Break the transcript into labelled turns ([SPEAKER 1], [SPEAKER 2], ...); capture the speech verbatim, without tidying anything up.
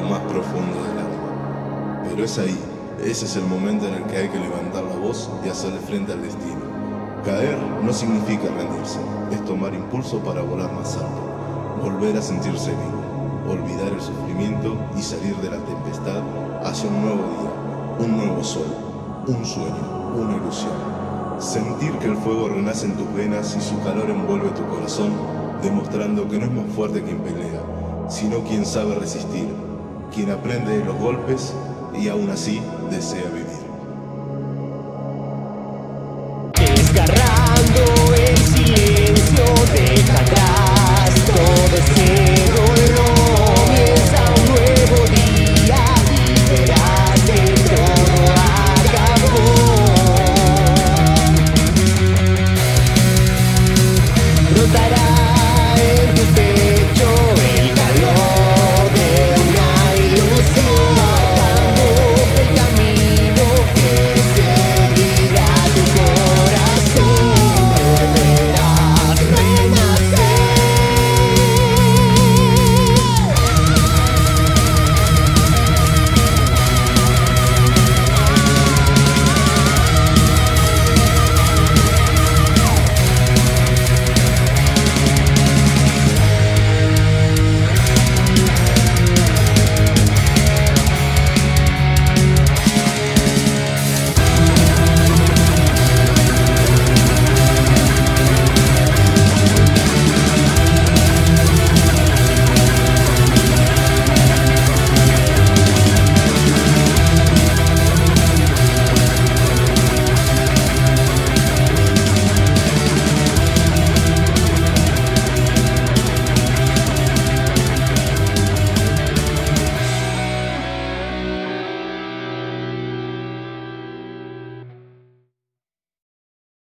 [SPEAKER 1] más profundo del alma. Pero es ahí, ese es el momento en el que hay que levantar la voz y hacerle frente al destino. Caer no significa rendirse, es tomar impulso para volar más alto, volver a sentirse vivo, olvidar el sufrimiento y salir de la tempestad hacia un nuevo día, un nuevo sol, un sueño, una ilusión. Sentir que el fuego renace en tus venas y su calor envuelve tu corazón, demostrando que no es más fuerte quien pelea, sino quien sabe resistir, quien aprende de los golpes y aún así desea vivir.